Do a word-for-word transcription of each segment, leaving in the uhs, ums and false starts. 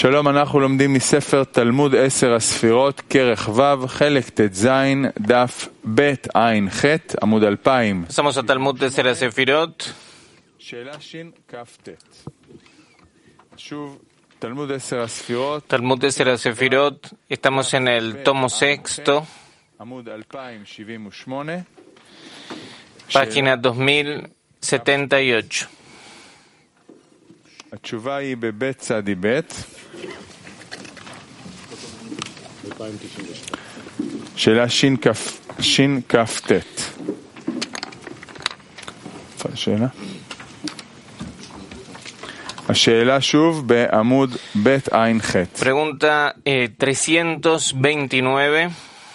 שלום, אנחנו לומדים מספר תלמוד עשר הספירות, כרך ו', חלק ט"ז, דף ב' עין ח', עמוד אלפיים. Pasamos a Talmud de Sera Sefirot. שאלה שין כף ט'. שוב, תלמוד עשר הספירות. Talmud de Sera Sefirot. Estamos en el tomo sexto, עמוד אלפיים שבעים ושמונה. página dos mil setenta y ocho. התשובה היא בבית צדי בית. שאלה שין כף שין כף ט'. איפה השאלה? השאלה שוב בעמוד בית עין ח'. Pregunta eh, trescientos veintinueve.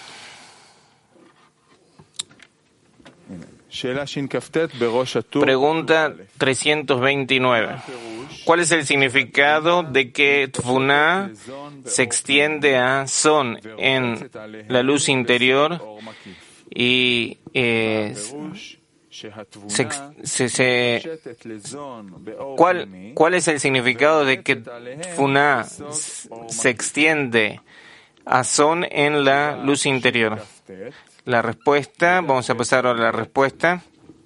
שאלה שין כף ט' בראש הטור. Pregunta trescientos veintinueve. ¿Cuál es el significado de que Tvuná se extiende a Son en la luz interior y eh, se, se, se, ¿cuál, ¿cuál es el significado de que Tvuná se extiende a Son en la luz interior? La respuesta, vamos a pasar a la respuesta.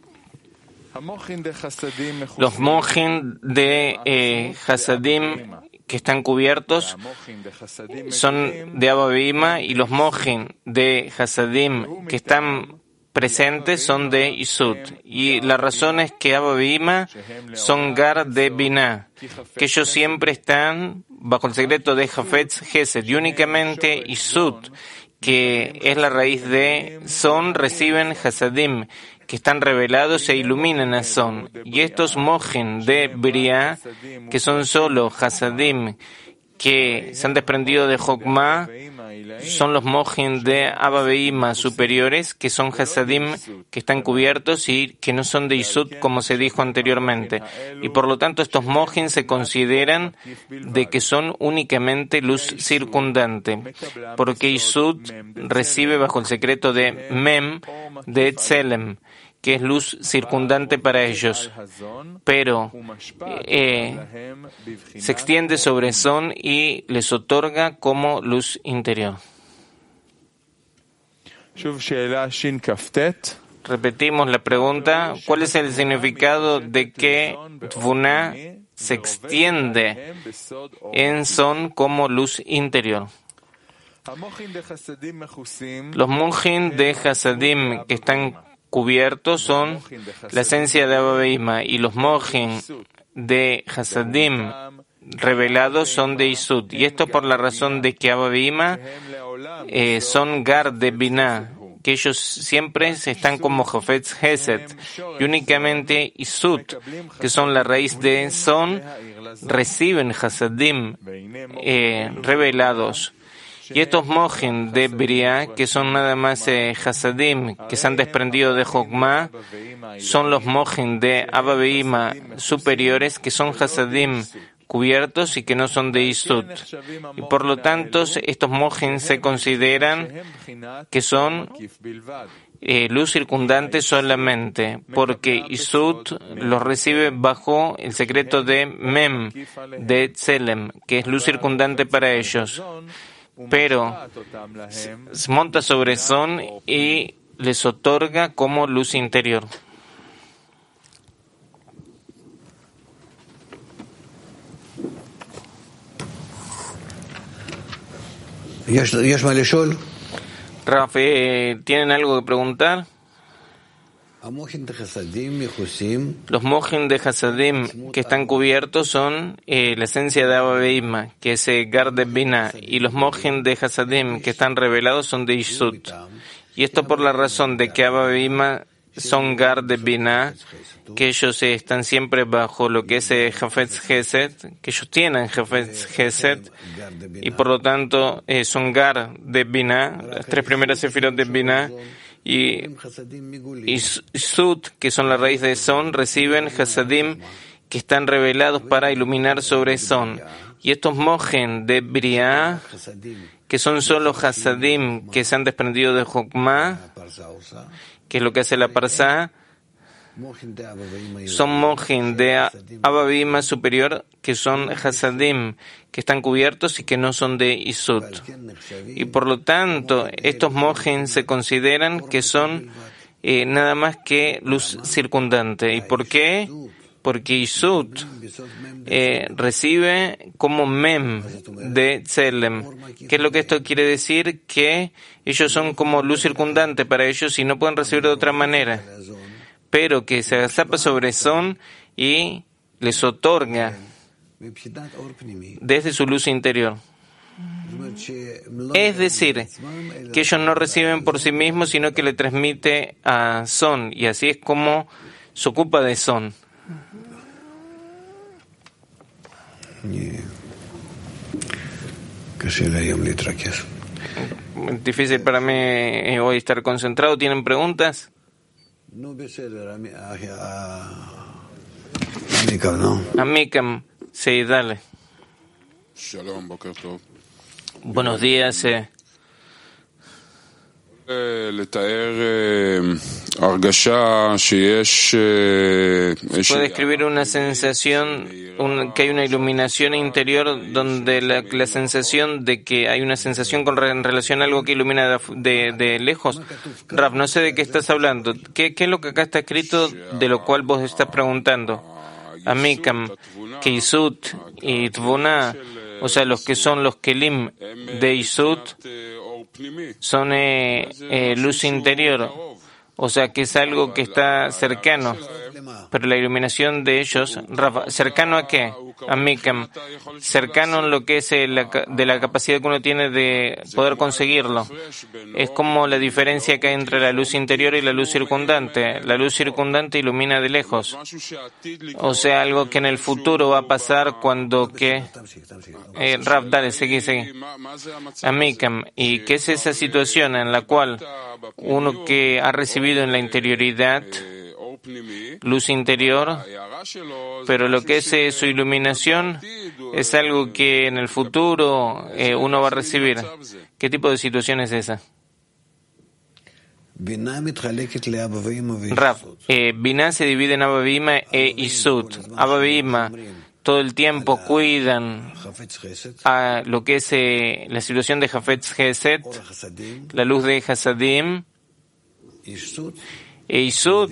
Los mojin de eh, Hasadim que están cubiertos son de Abba Behima, y los mojin de Hasadim que están presentes son de Isud. Y la razón es que Abba Behima son Gar de Binah, que ellos siempre están bajo el secreto de Hafetz Gesed, y únicamente Isud, que es la raíz de Son, reciben Hasadim, que están revelados e iluminan a Son. Y estos mojin de Briah, que son solo Hasadim, que se han desprendido de Jokmah, son los mojin de Abba Behima superiores, que son Hasadim, que están cubiertos y que no son de Isud, como se dijo anteriormente. Y por lo tanto estos mojin se consideran de que son únicamente luz circundante, porque Isud recibe bajo el secreto de Mem, de Tselem, que es luz circundante para ellos, pero eh, se extiende sobre Son y les otorga como luz interior. Repetimos la pregunta: ¿cuál es el significado de que Tvuná se extiende en Son como luz interior? Los mojin de Hasadim que están cubiertos son la esencia de Abba Behima, y los mojin de Hasadim revelados son de Isud. Y esto por la razón de que Abba Behima eh, son Gar de Binah, que ellos siempre están como Hafetz Gesed, y únicamente Isud, que son la raíz de Son, reciben Hasadim eh, revelados. Y estos mojin de Briah, que son nada más eh, Hasadim, que se han desprendido de Jokmah, son los mojin de Abba Behima superiores, que son Hasadim cubiertos y que no son de Isud. Y por lo tanto, estos mojin se consideran que son eh, luz circundante solamente, porque Isud los recibe bajo el secreto de Mem, de Tselem, que es luz circundante para ellos, pero se monta sobre Son y les otorga como luz interior. Rafa, ¿tienen algo que preguntar? Los mojin de Hasadim que están cubiertos son eh, la esencia de Abba Behima, que es eh, Gar de Binah, y los mojin de Hasadim que están revelados son de Isud. Y esto por la razón de que Abba Behima son Gar de Binah, que ellos eh, están siempre bajo lo que es eh, Hafetz Gesed, que ellos tienen Hafetz Gesed, y por lo tanto eh, son Gar de Binah, las tres primeras sefirot de Binah, y Isud, que son la raíz de Son, reciben Hasadim que están revelados para iluminar sobre Son. Y estos mojin de Briah, que son solo Hasadim que se han desprendido de Jokmah, que es lo que hace la Parsá, son mojin de Abba Bima superior, que son hasadim, que están cubiertos y que no son de Isut. Y por lo tanto, estos mojin se consideran que son eh, nada más que luz circundante. ¿Y por qué? Porque Isut eh, recibe como mem de Tselem. ¿Qué es lo que esto quiere decir? Que ellos son como luz circundante para ellos y no pueden recibir de otra manera, pero que se agazapa sobre Son y les otorga desde su luz interior. Es decir, que ellos no reciben por sí mismos, sino que le transmite a Son, y así es como se ocupa de Son. Difícil para mí hoy estar concentrado. ¿Tienen preguntas? Amikam, sí, dale. Buenos días. Eh. Puede describir una sensación, un, que hay una iluminación interior, donde la, la sensación de que hay una sensación con en relación a algo que ilumina de, de, de lejos. Rav, no sé de qué estás hablando. ¿Qué, ¿Qué es lo que acá está escrito de lo cual vos estás preguntando? Amikam, que Isut y Tvuna, o sea, los que son los Kelim de Isut, son eh, eh, luz interior, o sea que es algo que está cercano, pero la iluminación de ellos, Rafa, ¿cercano a qué? A Mikam, cercano en lo que es el, de la capacidad que uno tiene de poder conseguirlo. Es como la diferencia que hay entre la luz interior y la luz circundante. La luz circundante ilumina de lejos, o sea, algo que en el futuro va a pasar cuando que... Eh, Rav, dale, seguí, seguí. A Mikam, ¿y qué es esa situación en la cual uno que ha recibido en la interioridad luz interior, pero lo que es eh, su iluminación es algo que en el futuro eh, uno va a recibir? ¿Qué tipo de situación es esa? Rav, eh, Binah se divide en Abba Bima e Isut. Abba Bima todo el tiempo cuidan a lo que es eh, la situación de Hafetz Chesed, la luz de Hasadim, e Isut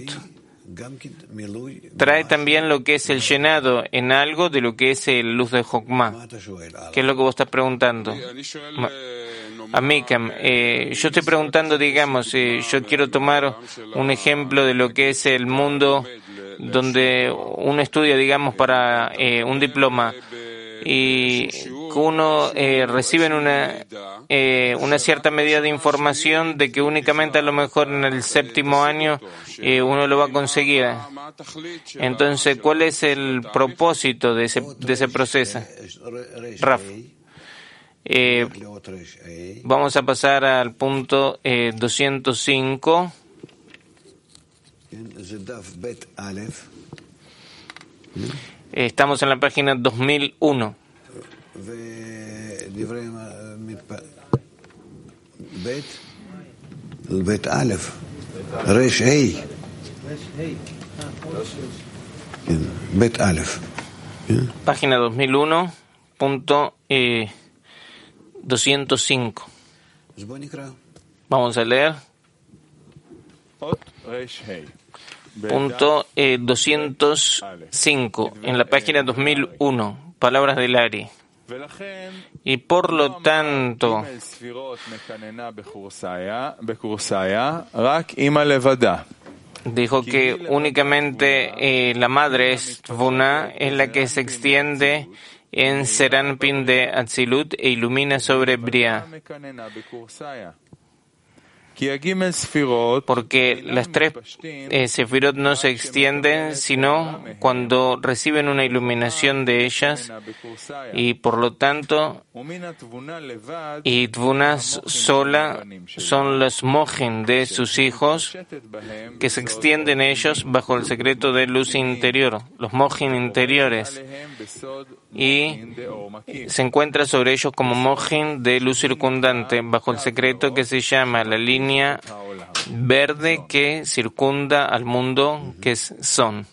trae también lo que es el llenado en algo de lo que es la luz de Jokmah. ¿Qué es lo que vos estás preguntando? Amikam, eh, yo estoy preguntando, digamos, eh, yo quiero tomar un ejemplo de lo que es el mundo donde uno estudia, digamos, para eh, un diploma y que uno eh, recibe una, eh, una cierta medida de información de que únicamente a lo mejor en el séptimo año eh, uno lo va a conseguir. Entonces, ¿cuál es el propósito de ese, de ese proceso? Raf. Eh, vamos a pasar al punto eh, doscientos cinco. Estamos en la página dos mil uno. Página dos mil uno, punto eh, doscientos cinco. Vamos a leer. Punto eh, doscientos cinco, en la página dos mil uno, palabras del Ari. Y por lo tanto, dijo que únicamente eh, la madre es Tvuna, es la que se extiende en Seranpin de Atzilut e ilumina sobre Briah. Porque las tres eh, sefirot no se extienden sino cuando reciben una iluminación de ellas, y por lo tanto y Tvuna sola son los mojin de sus hijos que se extienden ellos bajo el secreto de luz interior, los mojin interiores, y se encuentra sobre ellos como mojin de luz circundante bajo el secreto que se llama la línea verde que circunda al mundo que es Son.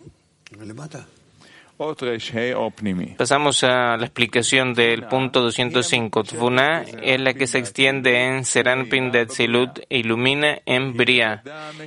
Pasamos a la explicación del punto doscientos cinco. Tvuná es la que se extiende en Seranpin de Atzilut e ilumina en Briah.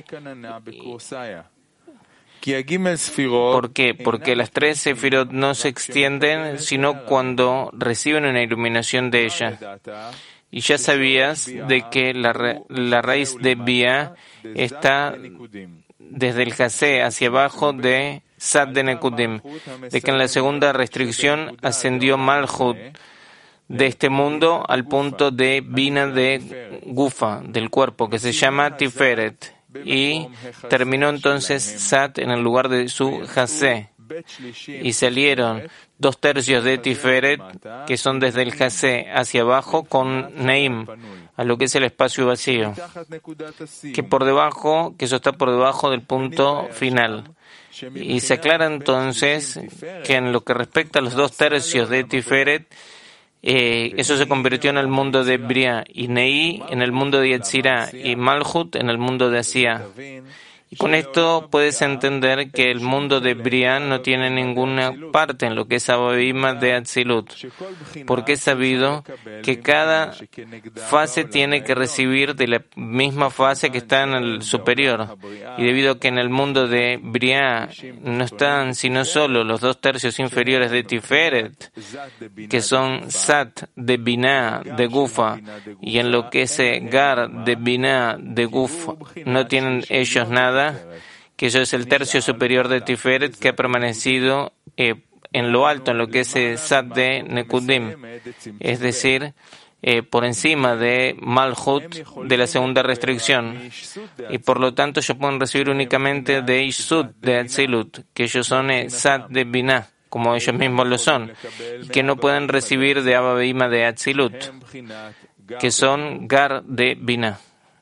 ¿Por qué? Porque las tres sefirot no se extienden sino cuando reciben una iluminación de ella. Y ya sabías de que la, ra la raíz de Bia está desde el Jasé hacia abajo de Sat de Nekudim, de que en la segunda restricción ascendió Malchut de este mundo al punto de Bina de Gufa, del cuerpo, que se llama Tiferet, y terminó entonces Sat en el lugar de su Jasé. Y salieron dos tercios de Tiferet, que son desde el Jasé hacia abajo, con Neim, a lo que es el espacio vacío, que por debajo, que eso está por debajo del punto final. Y se aclara entonces que en lo que respecta a los dos tercios de Tiferet, eh, eso se convirtió en el mundo de Briah, y Nei en el mundo de Yetzirah, y Malchut en el mundo de Asiá. Y con esto puedes entender que el mundo de Briah no tiene ninguna parte en lo que es Abba Bima de Atzilut, porque es sabido que cada fase tiene que recibir de la misma fase que está en el superior. Y debido a que en el mundo de Briah no están sino solo los dos tercios inferiores de Tiferet, que son Sat de Binah de Gufa, y en lo que es Gar de Binah de Gufa no tienen ellos nada, que eso es el tercio superior de Tiferet que ha permanecido eh, en lo alto, en lo que es eh, Sat de Nekudim, es decir, eh, por encima de Malchut de la segunda restricción, y por lo tanto ellos pueden recibir únicamente de Ishsut de Atzilut, que ellos son eh, Sat de Binah, como ellos mismos lo son, y que no pueden recibir de Abba Bima de Atzilut, que son Gar de Binah.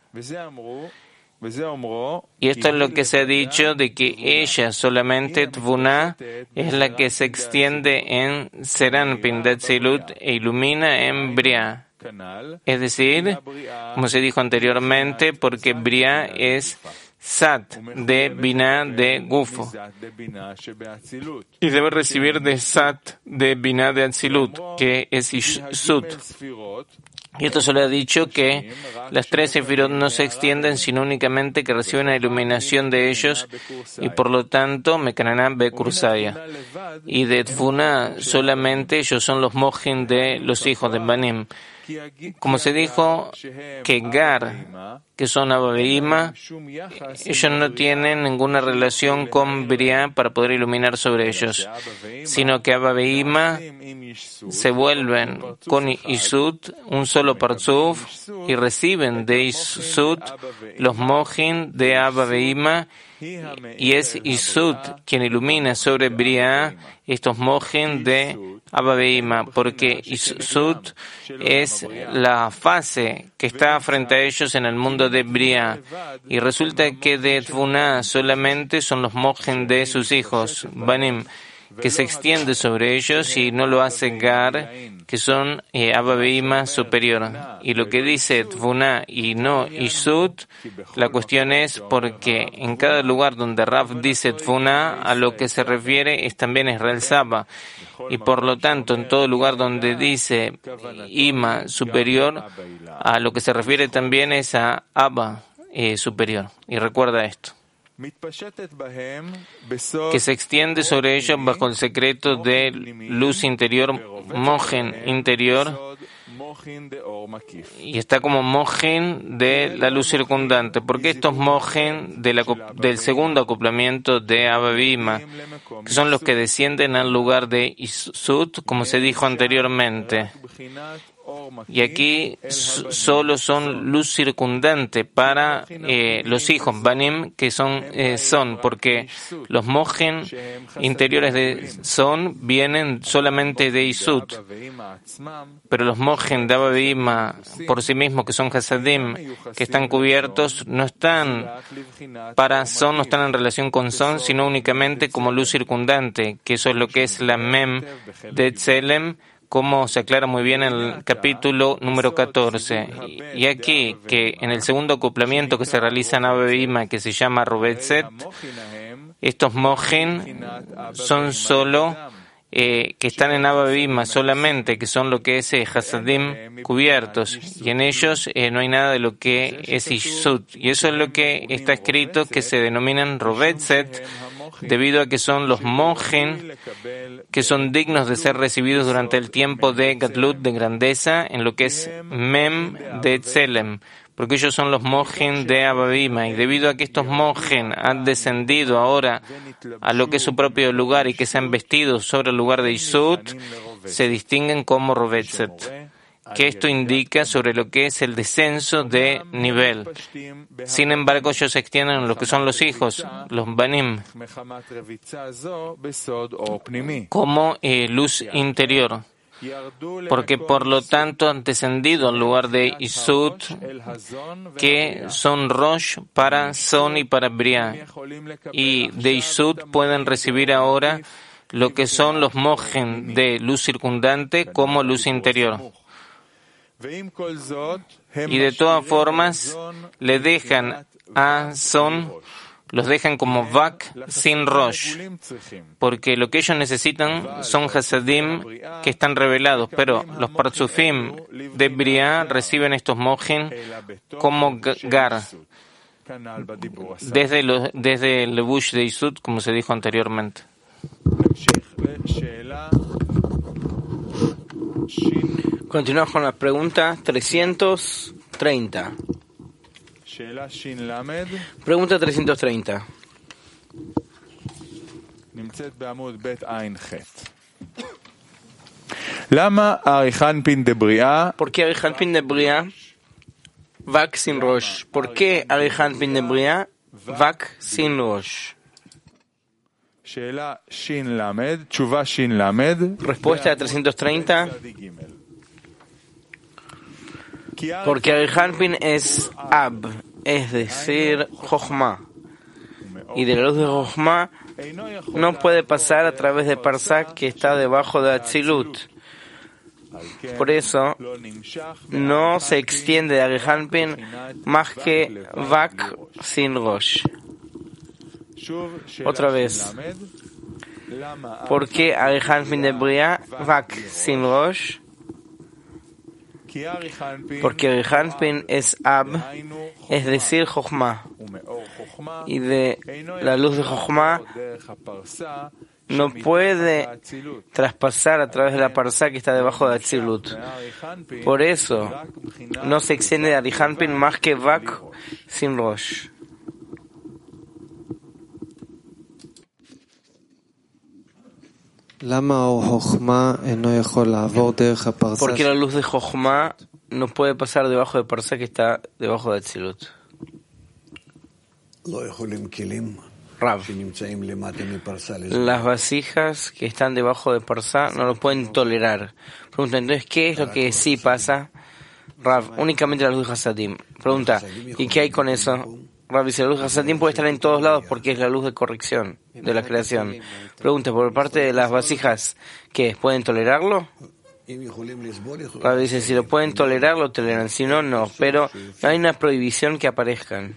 Y esto es lo que se ha dicho de que ella solamente, Tvuná, es la que se extiende en Seranpin de Atzilut e ilumina en Briah. Es decir, como se dijo anteriormente, porque Briah es Sat de Binah de Gufo y debe recibir de Sat de Binah de Atzilut, que es Ishsut. Y esto se le ha dicho que las tres sefirot no se extienden, sino únicamente que reciben la iluminación de ellos, y por lo tanto, Mekananá be Kursaya. Y de Tvuná solamente ellos son los mojin de los hijos de Banim. Como se dijo que Gar, que son Abba Bima, ellos no tienen ninguna relación con Briah para poder iluminar sobre ellos, sino que Abba Bima se vuelven con Ishsut, un solo parzuf, y reciben de Ishsut los mojin de Abba Bima, y es Ishsut quien ilumina sobre Briah estos mojin de Abba Bima, porque Ishsut es la fase que está frente a ellos en el mundo de Briah, y resulta que de Tvuná solamente son los mojin de sus hijos, Banim, que se extiende sobre ellos, y no lo hace Gar, que son eh, Abba Bima superior. Y lo que dice Tvuná y no Ishsut, la cuestión es porque en cada lugar donde Rav dice Tvuná, a lo que se refiere es también Israel Saba, y por lo tanto en todo lugar donde dice Ima superior, a lo que se refiere también es a Abba eh, superior. Y recuerda esto, que se extiende sobre ellos bajo el secreto de luz interior, mojen interior, y está como mojen de la luz circundante, porque estos mojen de la, del segundo acoplamiento de Abba Bima, que son los que descienden al lugar de Ishsut, como se dijo anteriormente. Y aquí solo son luz circundante para eh, los hijos Banim, que son eh, son, porque los mojen interiores de son vienen solamente de Ishsut, pero los mojen de Abba Bima por sí mismos, que son Hasadim, que están cubiertos, no están para son, no están en relación con son, sino únicamente como luz circundante, que eso es lo que es la Mem de Tselem, como se aclara muy bien en el capítulo número catorce. Y aquí, que en el segundo acoplamiento que se realiza en Abba Bima, que se llama Robetzet, estos mochin son solo eh, que están en Abba Bima solamente, que son lo que es eh, Hasadim cubiertos, y en ellos eh, no hay nada de lo que es Ishut. Y eso es lo que está escrito, que se denominan Robetzet, debido a que son los mochin que son dignos de ser recibidos durante el tiempo de Gadlut, de grandeza, en lo que es Mem de Tselem, porque ellos son los mochin de Abba Bima, y debido a que estos mochin han descendido ahora a lo que es su propio lugar y que se han vestido sobre el lugar de Ishut, se distinguen como Robetzet, que esto indica sobre lo que es el descenso de nivel. Sin embargo, ellos se extienden en lo que son los hijos, los banim, como eh, luz interior, porque por lo tanto han descendido al lugar de Ishut, que son Rosh para Son y para Briah, y de Ishut pueden recibir ahora lo que son los mochin de luz circundante como luz interior. Y de todas formas le dejan a Son, los dejan como Vak sin Rosh, porque lo que ellos necesitan son Hasadim que están revelados, pero los Partzufim de Briah reciben estos mochin como Gar, desde, los, desde el Levush de Ishut, como se dijo anteriormente. Continuamos con la pregunta trescientos treinta. Pregunta trescientos treinta. ¿Por qué Arihanpin de Briah Vak sin Rosh? ¿Por qué Arihanpin de Briah Vak sin Rosh? Respuesta a trescientos treinta. Porque Arihanpin es Ab, es decir, Jochma. Y de la luz de Jochma no puede pasar a través de Parsa, que está debajo de Atzilut. Por eso no se extiende de Arihanpin más que Vak sin Rosh. Otra vez. ¿Por qué Arihanpin de Briah Vak sin Rosh? Porque Arihanpin es Ab, es decir, Jochma. Y de la luz de Jochma no puede traspasar a través de la Parsa que está debajo de Atzilut. Por eso no se extiende de Arihanpin más que Vak sin Rosh. Porque la luz de Jochma no puede pasar debajo de Parsa que está debajo de Atzilut. Rav. Las vasijas que están debajo de Parsa no lo pueden tolerar. Pregunta, entonces, ¿qué es lo que sí pasa? Rav, únicamente la luz de Hasadim. Pregunta, ¿y qué hay con eso? Rav dice, la luz de Hasadim puede estar en todos lados porque es la luz de corrección de la creación. Pregunta, por parte de las vasijas, ¿qué? ¿Pueden tolerarlo? Rav dice, si lo pueden tolerar, lo toleran. Si no, no. Pero no hay una prohibición que aparezcan.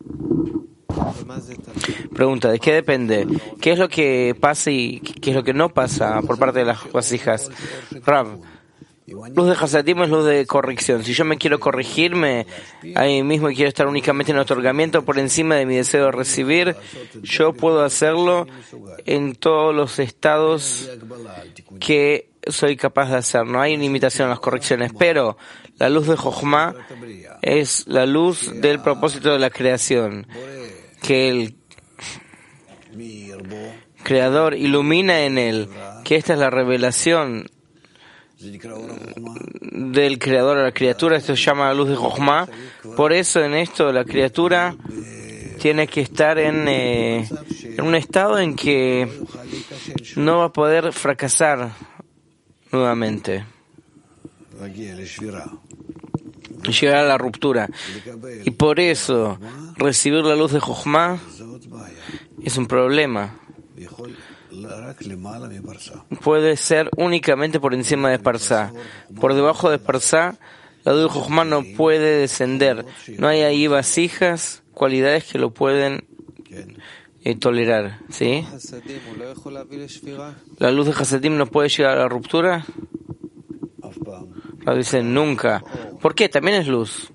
Pregunta, ¿de qué depende? ¿Qué es lo que pasa y qué es lo que no pasa por parte de las vasijas? Rav, luz de Hasadim es luz de corrección. Si yo me quiero corregirme ahí mismo y quiero estar únicamente en otorgamiento por encima de mi deseo de recibir, yo puedo hacerlo en todos los estados que soy capaz de hacer. No hay limitación en las correcciones, pero la luz de Jochma es la luz del propósito de la creación, que el Creador ilumina en él, que esta es la revelación del Creador a la criatura. Esto se llama la luz de Jochma. Por eso en esto la criatura tiene que estar en, eh, en un estado en que no va a poder fracasar nuevamente y llegar a la ruptura. Y por eso recibir la luz de Jochma es un problema. puede ser únicamente por encima de Parsá. Por debajo de Parsá, la luz de Jochma no puede descender. No hay ahí vasijas, cualidades que lo pueden eh, tolerar. ¿Sí? La luz de Hasadim no puede llegar a la ruptura. Rav dice nunca. ¿Por qué? También es luz.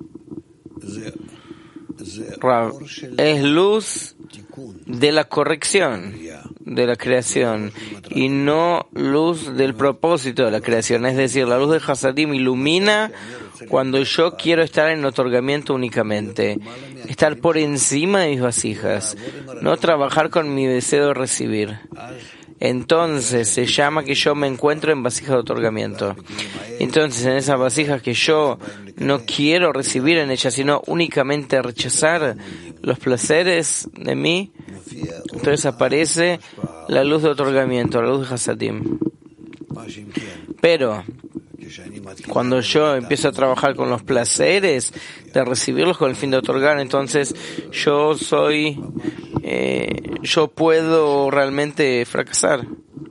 Rav, es luz de la corrección, de la creación, y no luz del propósito de la creación. Es decir, la luz de Hasadim ilumina cuando yo quiero estar en otorgamiento únicamente, estar por encima de mis vasijas, no trabajar con mi deseo de recibir. Entonces se llama que yo me encuentro en vasijas de otorgamiento. Entonces en esas vasijas que yo no quiero recibir en ellas, sino únicamente rechazar los placeres de mí, entonces aparece la luz de otorgamiento, la luz de Hasadim. Pero cuando yo empiezo a trabajar con los placeres de recibirlos con el fin de otorgar, entonces yo soy, eh, yo puedo realmente fracasar.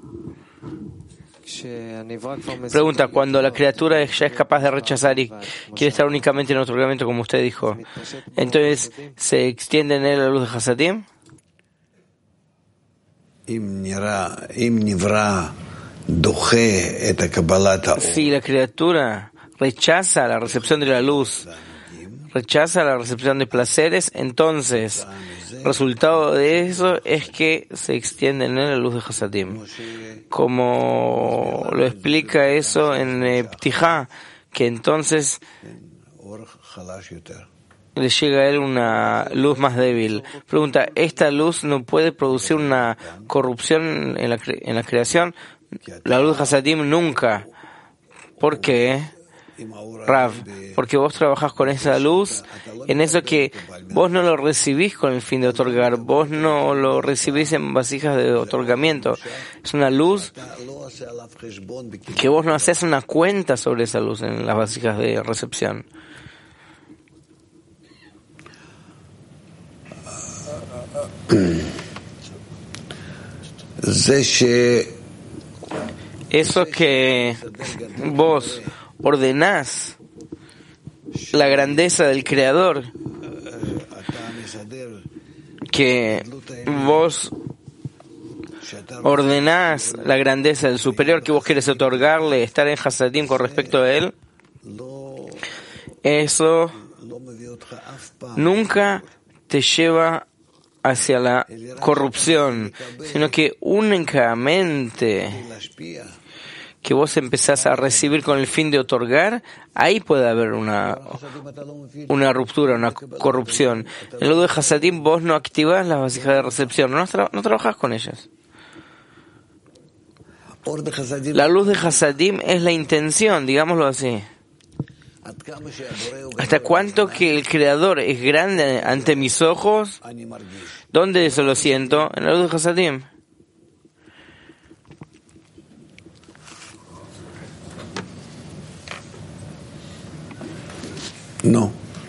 Pregunta, cuando la criatura ya es capaz de rechazar y quiere estar únicamente en otorgamiento, como usted dijo, entonces ¿se extiende en él la luz de Hasadim? Si la criatura rechaza la recepción de la luz, rechaza la recepción de placeres, entonces el resultado de eso es que se extiende en él la luz de Hasadim. Como lo explica eso en eh, Ptijá, que entonces le llega a él una luz más débil. Pregunta, ¿esta luz no puede producir una corrupción en la, cre- en la creación? La luz de Hasadim nunca. ¿Por qué? Rav, porque vos trabajás con esa luz, en eso que vos no lo recibís con el fin de otorgar, vos no lo recibís en vasijas de otorgamiento. Es una luz que vos no haces una cuenta sobre esa luz en las vasijas de recepción. Eso que vos ordenás la grandeza del Creador, que vos ordenás la grandeza del superior que vos querés otorgarle, estar en Hasadim con respecto a él, eso nunca te lleva hacia la corrupción, sino que únicamente que vos empezás a recibir con el fin de otorgar, ahí puede haber una, una ruptura, una corrupción. En lo de Hasadim vos no activás las vasijas de recepción, no, tra- no trabajás con ellas. La luz de Hasadim es la intención, digámoslo así. ¿Hasta cuánto que el Creador es grande ante mis ojos? ¿Dónde eso lo siento? En la luz de Hasadim. No.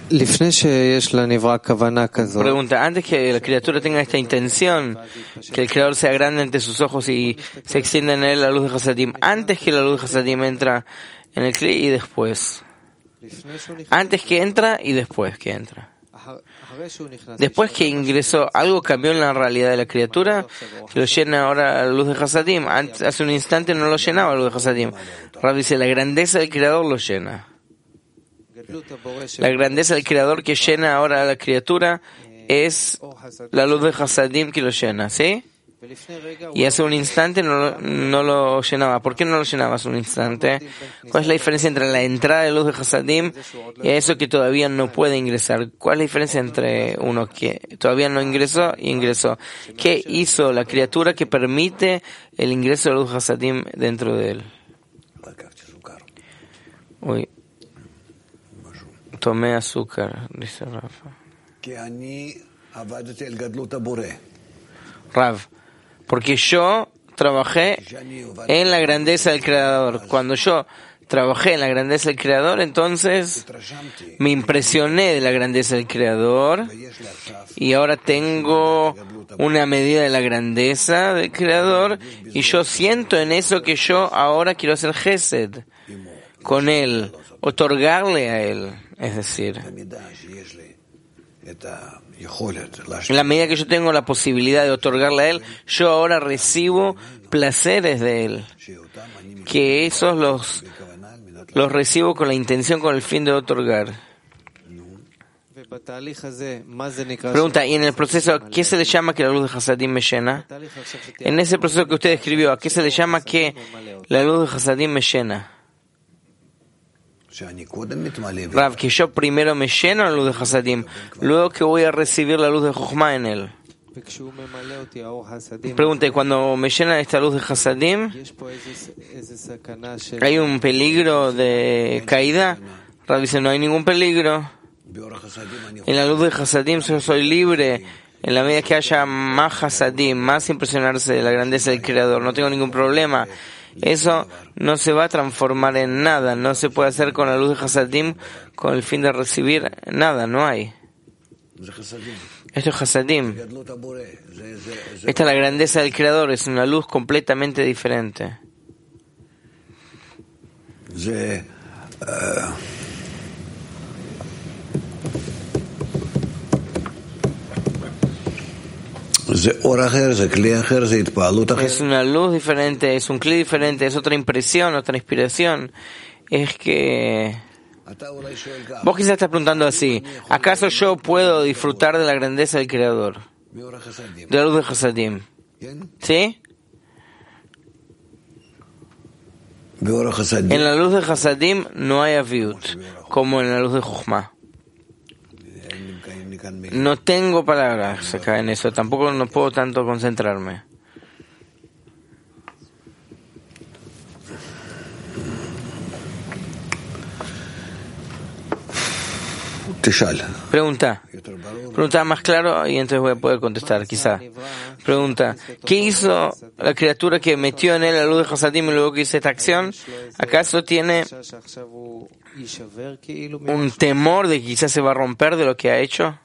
Pregunta, antes que la criatura tenga esta intención, que el Creador sea grande ante sus ojos y se extienda en él la luz de Hasadim, antes que la luz de Hasadim entra en el Kli y después. Antes que entra y después que entra. Después que ingresó, algo cambió en la realidad de la criatura, que lo llena ahora la luz de Hasadim. Antes, hace un instante no lo llenaba la luz de Hasadim. Rav dice, la grandeza del Creador lo llena. La grandeza del Creador que llena ahora a la criatura es la luz de Hasadim que lo llena, ¿sí? Y hace un instante no lo, no lo llenaba. ¿Por qué no lo llenaba hace un instante? ¿Cuál es la diferencia entre la entrada de luz de Hasadim y eso que todavía no puede ingresar? ¿Cuál es la diferencia entre uno que todavía no ingresó y ingresó? ¿Qué hizo la criatura que permite el ingreso de luz de Hasadim dentro de él? Uy. Tomé azúcar, dice Rafa. Rav, porque yo trabajé en la grandeza del Creador. Cuando yo trabajé en la grandeza del Creador, entonces me impresioné de la grandeza del Creador y ahora tengo una medida de la grandeza del Creador y yo siento en eso que yo ahora quiero hacer Gesed con Él, otorgarle a Él, es decir, en la medida que yo tengo la posibilidad de otorgarle a Él, yo ahora recibo placeres de Él, que esos los, los recibo con la intención, con el fin de otorgar. Pregunta, ¿y en el proceso qué se le llama que la luz de Hasadim me llena? En ese proceso que usted describió, ¿a qué se le llama que la luz de Hasadim me llena? Rav, que yo primero me lleno la luz de Hasadim, luego que voy a recibir la luz de Jochma en él. Pregunta, cuando me llena esta luz de Hasadim, ¿hay un peligro de caída? Rav dice, no hay ningún peligro. En la luz de Hasadim yo soy libre. En la medida que haya más Hasadim, más impresionarse de la grandeza del Creador, no tengo ningún problema. Eso no se va a transformar en nada, no se puede hacer con la luz de Hasadim con el fin de recibir nada, no hay. Esto es Hasadim. Esta es la grandeza del Creador, es una luz completamente diferente. Es una luz diferente, es un cli diferente, es otra impresión, otra inspiración. Es que vos quizás estás preguntando así, ¿acaso yo puedo disfrutar de la grandeza del Creador? De la luz de Hasadim. ¿Sí? En la luz de Hasadim no hay aviut, como en la luz de Jochma. No tengo palabras acá en eso, tampoco no puedo tanto concentrarme. Pregunta. Pregunta más claro y entonces voy a poder contestar, quizá. Pregunta. ¿Qué hizo la criatura que metió en él la luz de Hasadim y luego que hizo esta acción? ¿Acaso tiene un temor de que quizás se va a romper de lo que ha hecho?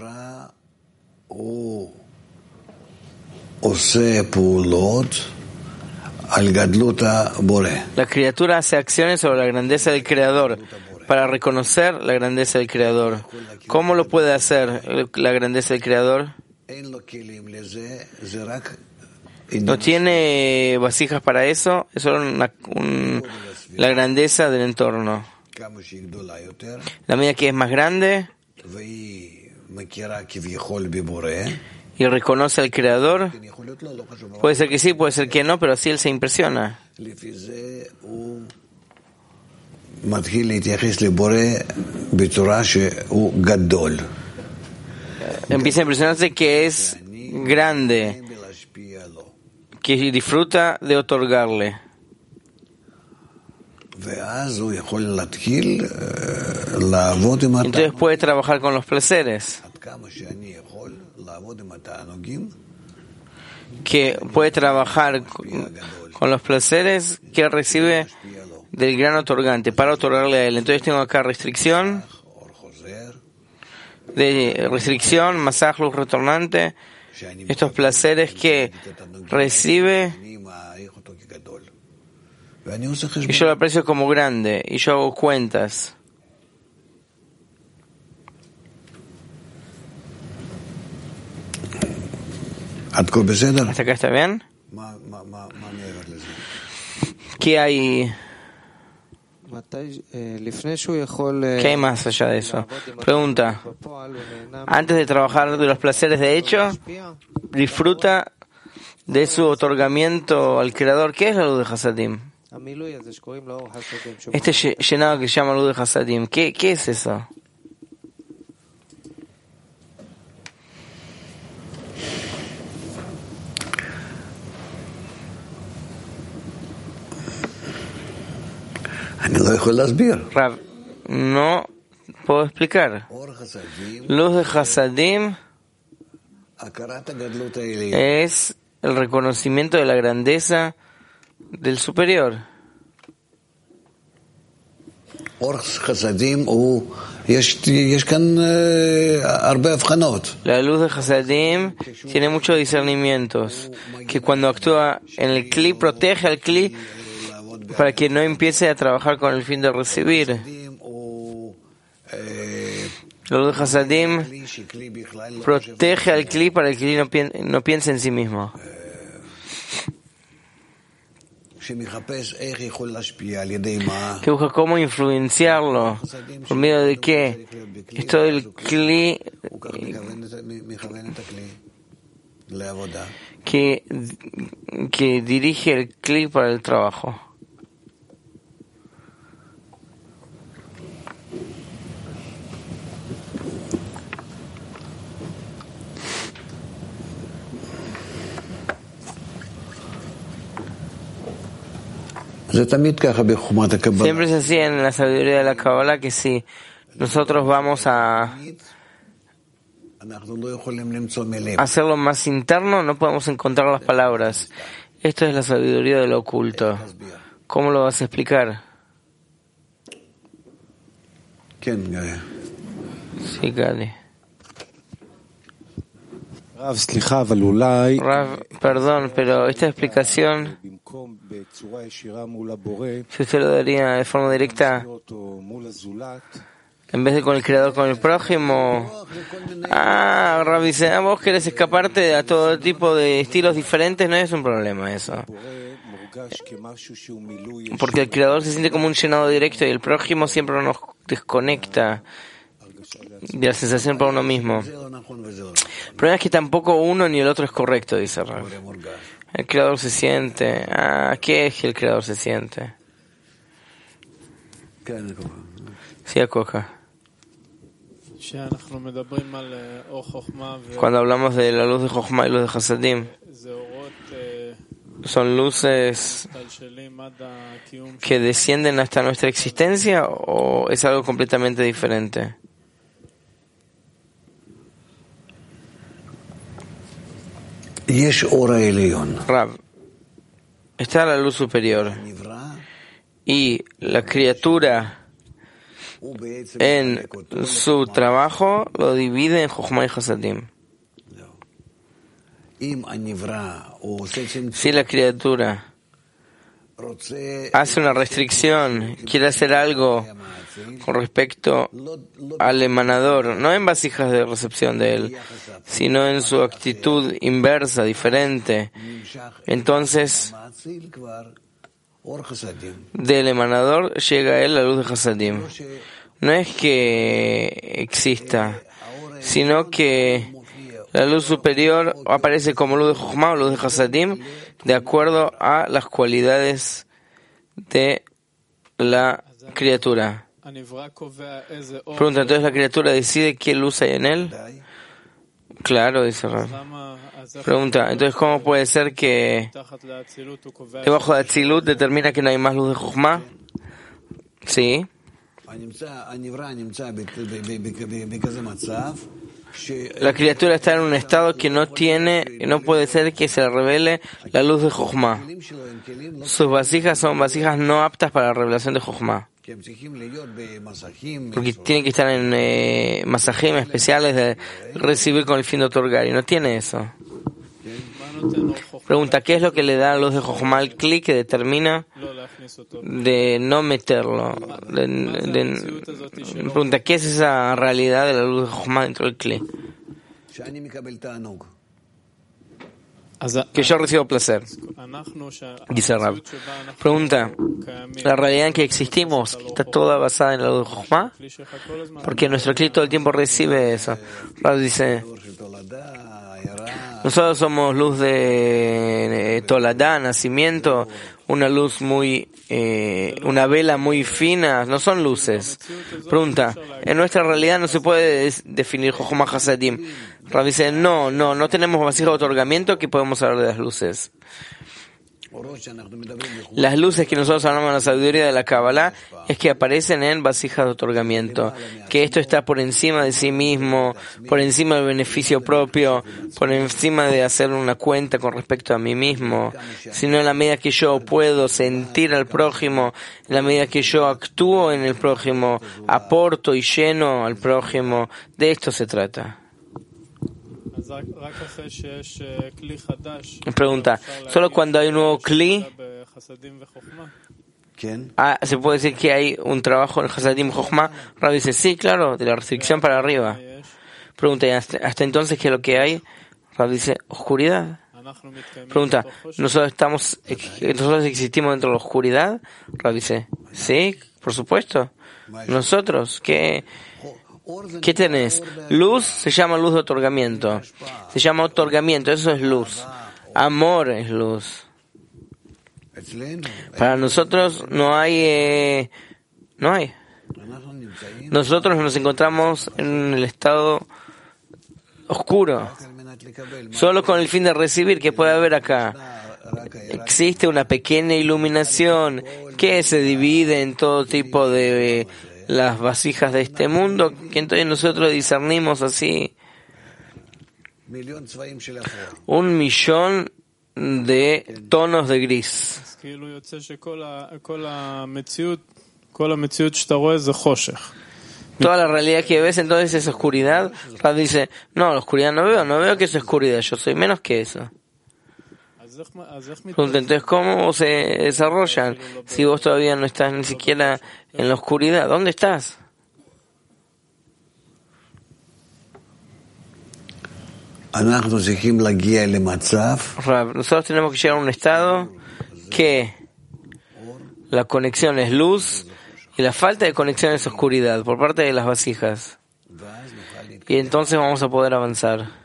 La criatura hace acciones sobre la grandeza del Creador para reconocer la grandeza del Creador. ¿Cómo lo puede hacer la grandeza del Creador? No tiene vasijas para eso, es solo una, un, la grandeza del entorno. La medida que es más grande y reconoce al Creador, puede ser que sí, puede ser que no, pero así él se impresiona. Empieza a impresionarse que es grande, que disfruta de otorgarle. Entonces puede trabajar con los placeres, que puede trabajar con los placeres que recibe del gran otorgante para otorgarle a él. Entonces tengo acá restricción, de restricción, masaj, luz retornante, estos placeres que recibe y yo lo aprecio como grande y yo hago cuentas. ¿Hasta acá está bien? ¿Qué hay? ¿Qué hay más allá de eso? Pregunta. Antes de trabajar de los placeres de hecho, disfruta de su otorgamiento al Creador. ¿Qué es la luz de Hasadim? Este llenado que se llama luz de Hasadim. ¿Qué, qué es eso? Rav, no puedo explicar. Luz de Hasadim es el reconocimiento de la grandeza del superior. La luz de Hasadim tiene muchos discernimientos, que cuando actúa en el Kli, protege al Kli para que no empiece a trabajar con el fin de recibir. La luz de Hasadim protege al Kli para que el Kli no, pi no piense en sí mismo. Que busca cómo influenciarlo, por medio de qué. Esto del Kli que, que dirige el Kli para el trabajo. Siempre es así en la sabiduría de la Kabbalah, que si nosotros vamos a hacerlo más interno, no podemos encontrar las palabras. Esto es la sabiduría de lo oculto. ¿Cómo lo vas a explicar? Sí, Gadi. Rav, perdón, pero esta explicación, si usted lo daría de forma directa, en vez de con el Creador, con el prójimo. Ah, Rav dice, ah, vos querés escaparte a todo tipo de estilos diferentes, no es un problema eso. Porque el Creador se siente como un llenado directo y el prójimo siempre nos desconecta de la sensación para uno mismo. El problema es que tampoco uno ni el otro es correcto, dice Rav. El Creador se siente. Ah, ¿qué es que el Creador se siente? Sí, Acoja. Cuando hablamos de la luz de Jochma y luz de Hasadim, ¿son luces que descienden hasta nuestra existencia o es algo completamente diferente? Rav, está la luz superior y la criatura en su trabajo lo divide en Jochma y Hasadim. Si la criatura hace una restricción, quiere hacer algo con respecto al emanador, no en vasijas de recepción de él, sino en su actitud inversa, diferente, entonces del emanador llega a él la luz de Hasadim. No es que exista, sino que la luz superior aparece como luz de Jochma o luz de Hasadim de acuerdo a las cualidades de la criatura. Pregunta, ¿entonces la criatura decide qué luz hay en él? Claro, dice Rav. Pregunta, entonces ¿cómo puede ser que debajo de Atzilut determina que no hay más luz de Jochma? Sí. La criatura está en un estado que no tiene, no puede ser que se le revele la luz de Jochma. Sus vasijas son vasijas no aptas para la revelación de Jochma. Porque tienen que estar en eh, masajim especiales de recibir con el fin de otorgar, y no tiene eso. Pregunta, ¿qué es lo que le da la luz de Jochma al Kli que determina de no meterlo? De, de, pregunta, ¿qué es esa realidad de la luz de Jochma dentro del Kli? Que yo recibo placer, dice Rab. Pregunta, ¿la realidad en que existimos está toda basada en la luz de Jochma? Porque nuestro Kli todo el tiempo recibe eso. Rab dice, nosotros somos luz de Toladá, nacimiento, una luz muy, eh, una vela muy fina, no son luces. Pregunta, en nuestra realidad no se puede definir Jochma Hasadim. Rav dice, no, no, no tenemos vasija de otorgamiento que podemos hablar de las luces. Las luces que nosotros hablamos en la sabiduría de la Kabbalah es que aparecen en vasijas de otorgamiento, que esto está por encima de sí mismo, por encima del beneficio propio, por encima de hacer una cuenta con respecto a mí mismo, sino en la medida que yo puedo sentir al prójimo, en la medida que yo actúo en el prójimo, aporto y lleno al prójimo, de esto se trata. Pregunta, ¿solo cuando hay un nuevo Kli ah, se puede decir que hay un trabajo en Hasadim Jochma? Rab dice, sí, claro, de la restricción para arriba. Pregunta, ¿y hasta, hasta entonces qué es lo que hay? Rab dice, oscuridad. Pregunta, ¿nosotros estamos, nosotros existimos dentro de la oscuridad? Rab dice, sí, por supuesto. Nosotros, ¿qué? ¿Qué tenés? Luz se llama luz de otorgamiento. Se llama otorgamiento, eso es luz. Amor es luz. Para nosotros no hay... Eh, no hay. Nosotros nos encontramos en el estado oscuro. Solo con el fin de recibir, ¿qué puede haber acá? Existe una pequeña iluminación que se divide en todo tipo de... Eh, las vasijas de este mundo, que entonces nosotros discernimos así un millón de tonos de gris. Toda la realidad que ves entonces es oscuridad. Rab dice, no, la oscuridad no veo, no veo que es oscuridad, yo soy menos que eso. Entonces, ¿cómo se desarrollan si vos todavía no estás ni siquiera en la oscuridad? ¿Dónde estás? Nosotros tenemos que llegar a un estado que la conexión es luz y la falta de conexión es oscuridad por parte de las vasijas. Y entonces vamos a poder avanzar.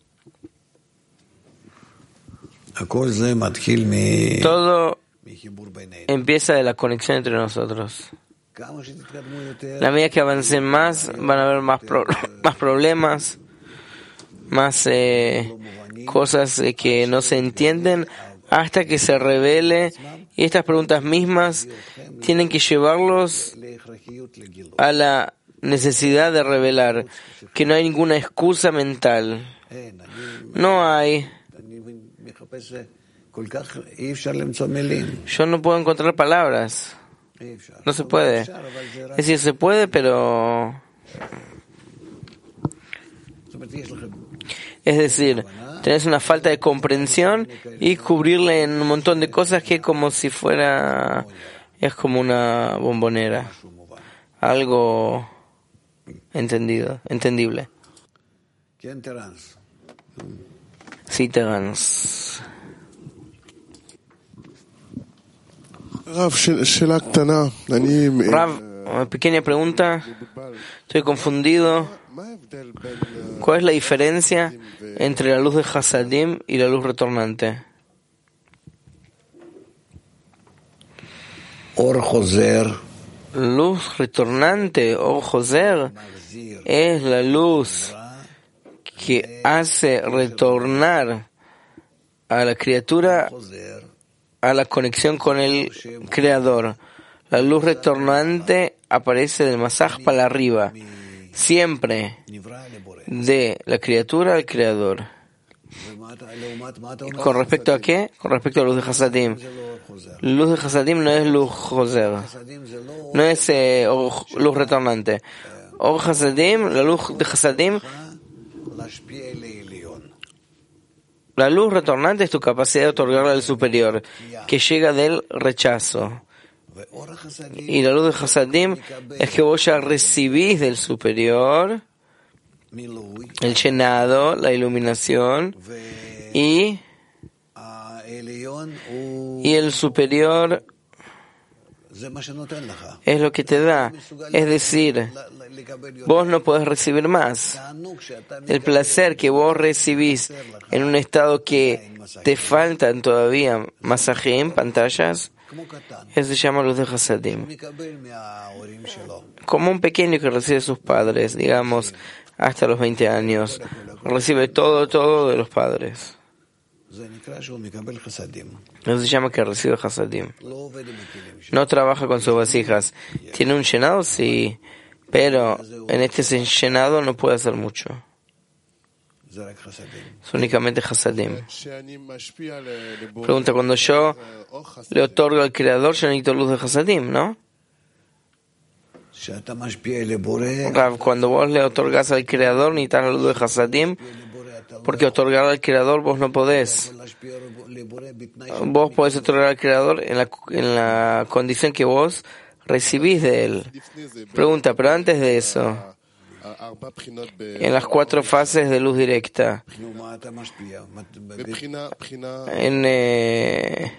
Todo empieza de la conexión entre nosotros. La medida que avancen más, van a haber más, pro, más problemas, más eh, cosas eh, que no se entienden, hasta que se revele. Y estas preguntas mismas tienen que llevarlos a la necesidad de revelar que no hay ninguna excusa mental. No hay. Yo no puedo encontrar palabras. No se puede. Es decir, se puede, pero... Es decir, tenés una falta de comprensión y cubrirle en un montón de cosas que es como si fuera... Es como una bombonera. Algo entendido, entendible. Sí, Terans. Rav, una pequeña pregunta. Estoy confundido. ¿Cuál es la diferencia entre la luz de Hasadim y la luz retornante? Luz retornante, Or Joser, es la luz que hace retornar a la criatura a la conexión con el Creador. La luz retornante aparece del masaj para arriba, siempre de la criatura al Creador. ¿Con respecto a qué? Con respecto a la luz de Hasadim. Luz de Hasadim no es luz Joser, no es eh, luz retornante. O Hasadim, la luz de Hasadim, la luz retornante es tu capacidad de otorgarle al superior, que llega del rechazo. Y la luz de Hasadim es que vos ya recibís del superior el llenado, la iluminación, y, y el superior es lo que te da. Es decir, vos no podés recibir más. El placer que vos recibís en un estado que te faltan todavía masajim, pantallas, eso se llama luz de Hasadim. Como un pequeño que recibe de sus padres, digamos, hasta los veinte años, recibe todo, todo de los padres. Eso se llama que recibe Hasadim. No trabaja con sus vasijas. Tiene un llenado, sí, pero en este llenado no puede hacer mucho. Es únicamente Hasadim. Pregunta, cuando yo le otorgo al Creador, yo necesito luz de Hasadim, ¿no? Cuando vos le otorgas al Creador, necesitas la luz de Hasadim, porque otorgar al Creador vos no podés. Vos podés otorgar al Creador en la, en la condición que vos recibís de Él. Pregunta, pero antes de eso, en las cuatro fases de luz directa, en, eh,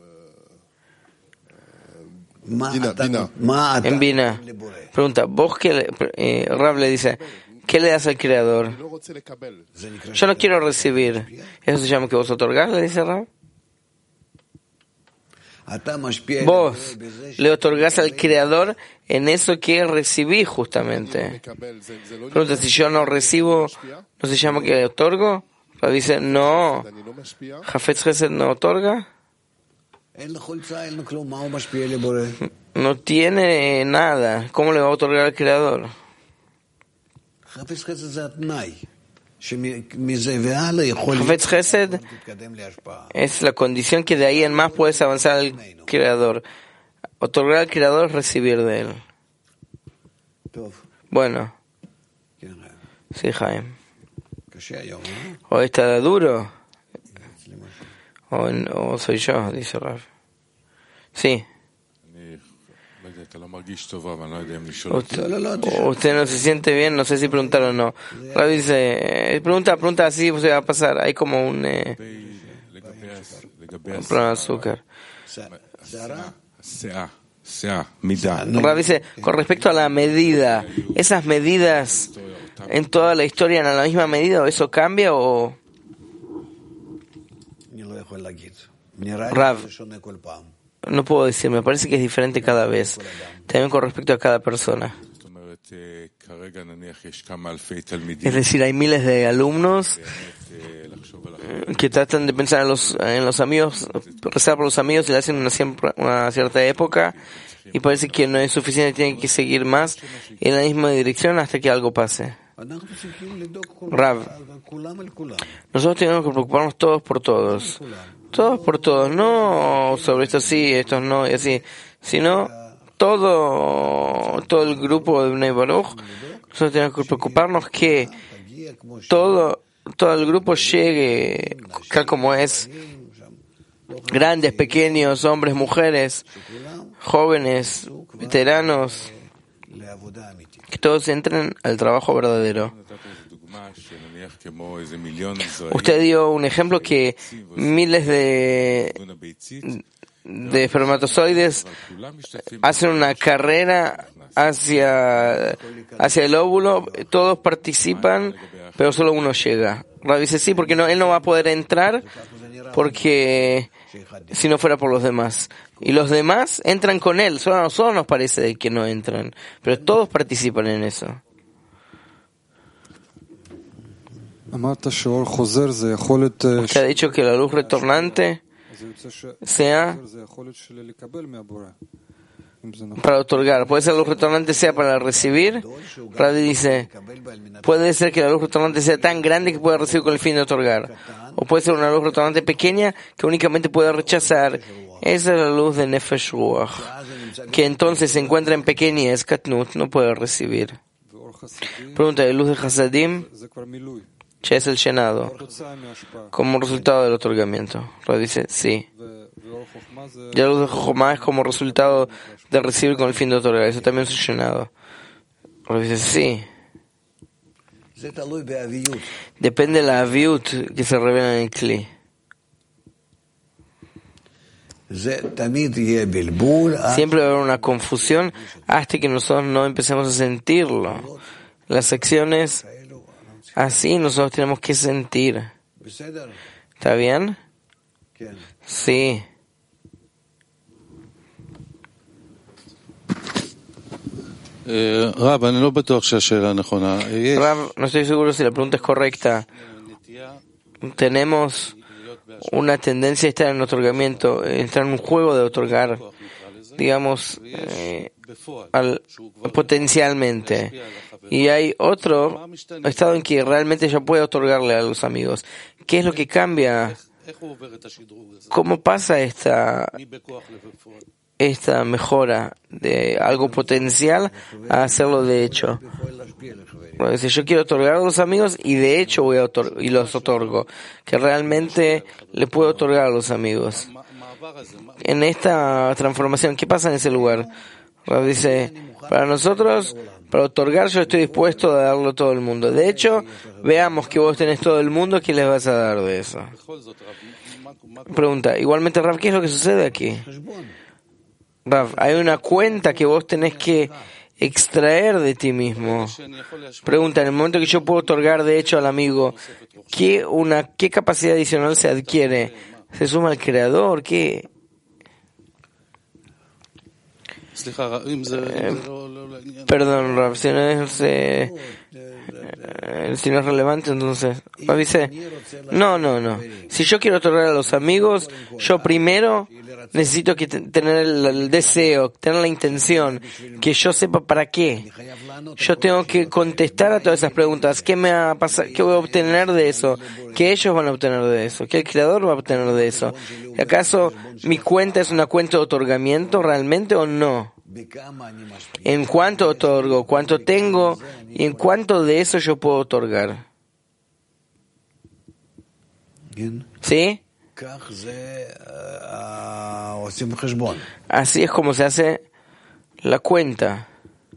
en Bina, pregunta, vos que le, eh, Rav le dice, ¿qué le das al Creador? Yo no quiero recibir. ¿Eso se llama que vos otorgás? Le dice Rav. Vos le otorgás al Creador en eso que recibí justamente. Pregunta, si yo no recibo, ¿no se llama que le otorgo? Rav dice, no. Hafetz Hesed no otorga. No tiene nada. ¿Cómo le va a otorgar al Creador? Hafetz Hesed es la condición que de ahí en más puedes avanzar al Creador. Otorgar al Creador es recibir de Él. Bueno. Sí, Jaime. ¿Hoy está duro? ¿O, o soy yo? Dice Rav. Sí. Usted, usted no se siente bien, no sé si preguntar o no. Rav dice, pregunta, pregunta así, se va a pasar. Hay como un, eh, un problema de azúcar. Rav dice, con respecto a la medida, ¿esas medidas en toda la historia en la misma medida o eso cambia o...? Rav, no puedo decir, me parece que es diferente cada vez, también con respecto a cada persona. Es decir, hay miles de alumnos que tratan de pensar en los, en los amigos, rezar por los amigos y le hacen una, siempre, una cierta época y parece que no es suficiente, tienen que seguir más en la misma dirección hasta que algo pase. Rav, nosotros tenemos que preocuparnos todos por todos. Todos por todos, no sobre esto sí, estos no, y así, sino todo, todo el grupo de Bnei Baruch, nosotros tenemos que preocuparnos que todo, todo el grupo llegue, tal como es, grandes, pequeños, hombres, mujeres, jóvenes, veteranos, que todos entren al trabajo verdadero. Usted dio un ejemplo que miles de, de espermatozoides hacen una carrera hacia, hacia el óvulo, todos participan, pero solo uno llega. Rav dice sí, porque no, él no va a poder entrar porque si no fuera por los demás. Y los demás entran con él, solo a nosotros nos parece que no entran, pero todos participan en eso. Usted ha dicho que la luz retornante sea para otorgar. ¿Puede ser la luz retornante sea para recibir? Radi dice, puede ser que la luz retornante sea tan grande que pueda recibir con el fin de otorgar. O puede ser una luz retornante pequeña que únicamente pueda rechazar. Esa es la luz de Nefesh Ruach, que entonces se encuentra en pequeñez, Katnut, no puede recibir. Pregunta, ¿de luz de Hasadim? Ya es el llenado, como resultado del otorgamiento. Rab dice, sí. Ya la luz de Jochma es como resultado de recibir con el fin de otorgar. Eso también es el llenado. Rab dice, sí. Depende de la aviut que se revela en el Kli. Siempre va a haber una confusión hasta que nosotros no empecemos a sentirlo. Las acciones así nosotros tenemos que sentir. ¿Está bien? Sí. Rav, no estoy seguro si la pregunta es correcta. Tenemos una tendencia a estar en otorgamiento, estar en un juego de otorgar, digamos, eh, al, potencialmente. Y hay otro estado en que realmente ya puede otorgarle a los amigos. ¿Qué es lo que cambia? ¿Cómo pasa esta, esta mejora de algo potencial a hacerlo de hecho? Bueno, dice, yo quiero otorgar a los amigos y de hecho voy a otor- y los otorgo, que realmente le puedo otorgar a los amigos. En esta transformación, ¿qué pasa en ese lugar? Rab dice, para nosotros, para otorgar yo estoy dispuesto a darlo a todo el mundo. De hecho, veamos que vos tenés todo el mundo, ¿qué les vas a dar de eso? Pregunta, igualmente Rab, ¿qué es lo que sucede aquí? Rab, hay una cuenta que vos tenés que extraer de ti mismo. Pregunta, en el momento que yo puedo otorgar de hecho al amigo, ¿qué, una, qué capacidad adicional se adquiere? ¿Se suma al creador? ¿Qué? Eh, perdón, Rab, si no es, eh, eh, si no es relevante, entonces Rab dice, no, no, no. Si yo quiero otorgar a los amigos, yo primero necesito que t- tener el, el deseo, tener la intención, que yo sepa para qué. Yo tengo que contestar a todas esas preguntas. ¿Qué me va a pasar? ¿Qué voy a obtener de eso? ¿Qué ellos van a obtener de eso? ¿Qué el creador va a obtener de eso? ¿Acaso mi cuenta es una cuenta de otorgamiento realmente o no? ¿En cuánto otorgo? ¿Cuánto tengo? ¿Y en cuánto de eso yo puedo otorgar? ¿Sí? Así es como se hace la cuenta.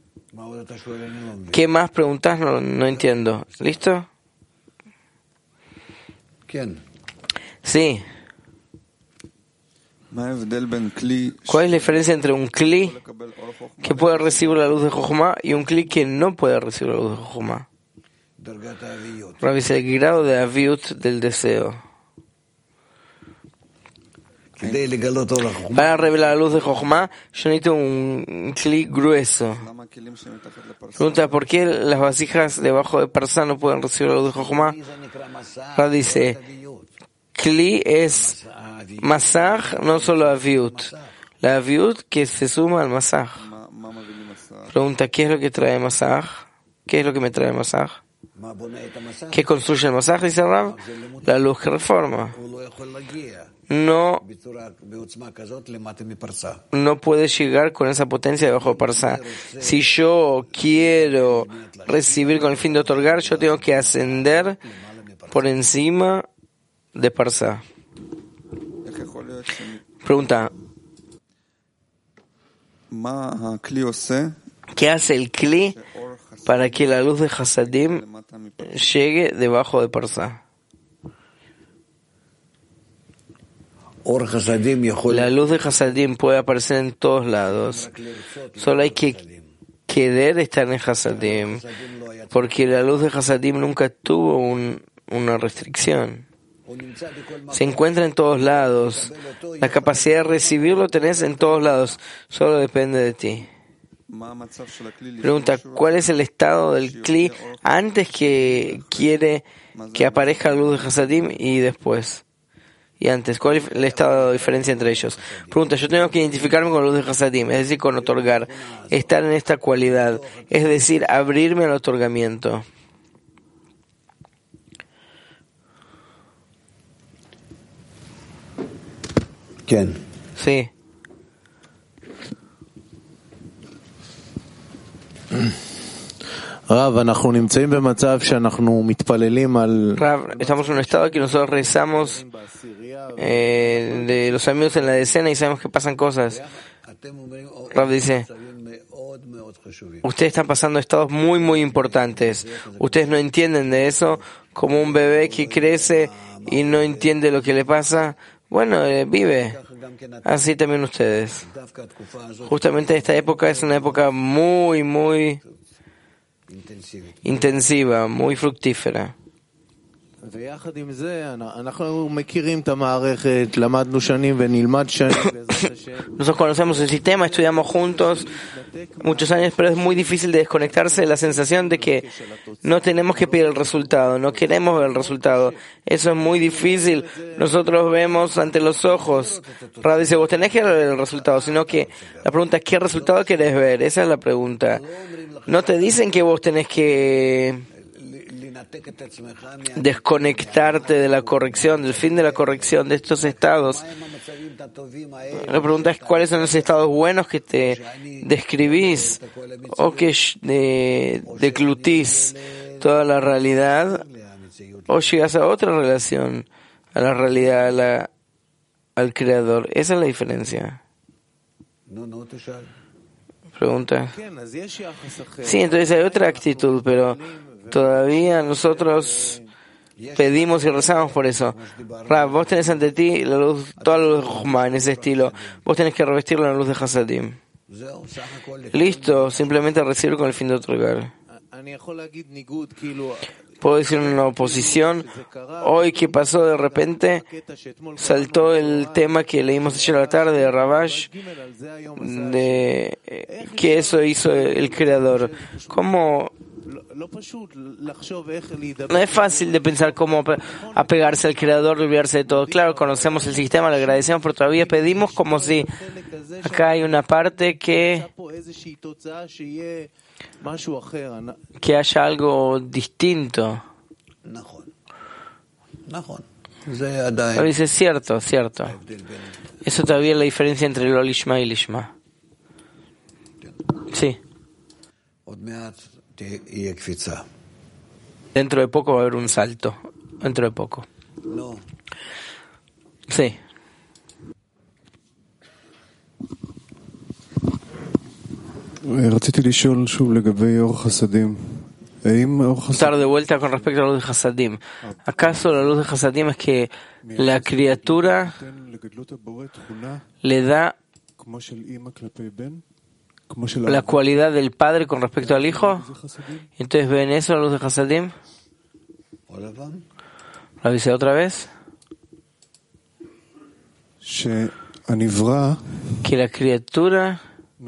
¿Qué más preguntas? No, no entiendo. ¿Listo? Sí. ¿Cuál es la diferencia entre un kli que puede recibir la luz de Jochma y un kli que no puede recibir la luz de Jochma? Rabbi dice el grado de aviut del deseo. Para revelar la luz de Jochma, yo necesito un kli grueso. Pregunta, ¿por qué las vasijas debajo de Parsá no pueden recibir la luz de Jochma? Rabbi dice, kli es masaj, no solo aviut. La aviut que se suma al masaj. Pregunta, ¿qué es lo que trae masaj? ¿Qué es lo que me trae masaj? ¿Qué construye el masaj? Dice Rab, la luz que reforma. No, no puede llegar con esa potencia debajo de Parsá. Si yo quiero recibir con el fin de otorgar, yo tengo que ascender por encima de Parsá. Pregunta, ¿qué hace el Kli para que la luz de Hasadim llegue debajo de Parsá? La luz de Hasadim puede aparecer en todos lados. Solo hay que querer estar en Hasadim, porque la luz de Hasadim nunca tuvo un, una restricción. Se encuentra en todos lados. La capacidad de recibirlo tenés en todos lados. Solo depende de ti. Pregunta, ¿cuál es el estado del Kli antes que quiere que aparezca la luz de Hasadim y después? Y antes, ¿cuál es el estado de diferencia entre ellos? Pregunta, yo tengo que identificarme con la luz de Hasadim, es decir, con otorgar, estar en esta cualidad, es decir, abrirme al otorgamiento. ¿Quién? Sí. Rav, אנחנו נמצאים במצב שאנחנו מתפללים על... Rav, estamos en un estado que nosotros rezamos eh, de los amigos en la decena y sabemos que pasan cosas. Rav dice, ustedes están pasando estados muy, muy importantes. Ustedes no entienden de eso, como un bebé que crece y no entiende lo que le pasa. Bueno, eh, vive. Así también ustedes. Justamente esta época es una época muy, muy intensiva, muy fructífera. ויחד עם זה, אנחנו מכירים את המערכת, למדנו שנים ונלמד שנים. Nosotros conocemos el sistema, estudiamos juntos muchos años, pero es muy difícil de desconectarse de la sensación de que no tenemos que pedir el resultado, no queremos ver el resultado. Eso es muy difícil. Nosotros vemos ante los ojos. Rab dice, vos tenés que ver el resultado, sino que la pregunta es, ¿qué resultado querés ver? Esa es la pregunta. No te dicen que vos tenés que desconectarte de la corrección, del fin de la corrección, de estos estados. La pregunta es, ¿cuáles son los estados buenos que te describís o que de, declutís toda la realidad, o llegas a otra relación, a la realidad, a la, al creador? Esa es la diferencia. Pregunta. Sí, entonces hay otra actitud, pero todavía nosotros pedimos y rezamos por eso. Rab, vos tenés ante ti la luz, toda la luz de Jochma en ese estilo. Vos tenés que revestirlo en la luz de Hasadim. Listo, simplemente recibir con el fin de otorgar. Puedo decir una oposición. Hoy que pasó de repente, saltó el tema que leímos ayer a la tarde de Rabash, de que eso hizo el Creador. ¿Cómo? No es fácil de pensar cómo apegarse al Creador y olvidarse de todo. Claro, conocemos el sistema, le agradecemos, pero todavía pedimos como si acá hay una parte que que haya algo distinto. Dice, cierto, cierto. Eso todavía es la diferencia entre lo lishma y lishma. Sí. Dentro de poco va a haber un salto. Dentro de poco. Sí. Estar de vuelta con respecto a la luz de Hasadim. ¿Acaso la luz de Hasadim es que la criatura le da la cualidad del padre con respecto al hijo? Entonces, ¿ven eso la luz de Hasadim? ¿Lo dice otra vez? Que la criatura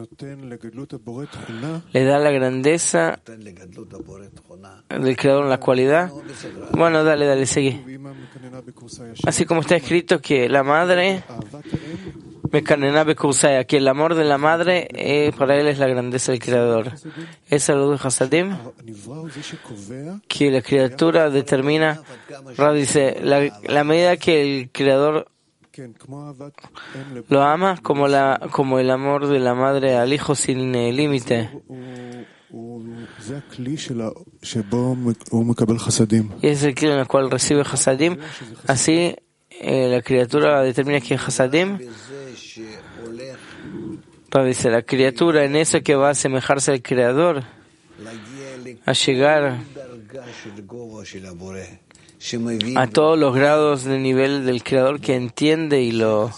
le da la grandeza del creador en la cualidad. Bueno, dale, dale, seguí. Así como está escrito que la madre Mekanena Bekursaya, que el amor de la madre eh, para él es la grandeza del creador. Esa luz de Hasadim, que la criatura determina. Rab dice, la, la medida que el creador lo ama, como la como el amor de la madre al hijo sin eh, límite. Y es el clima en el cual recibe Hasadim. Así eh, la criatura determina que es Hasadim. Dice, la criatura en eso que va a asemejarse al creador, a llegar a todos los grados de nivel del creador que entiende y lo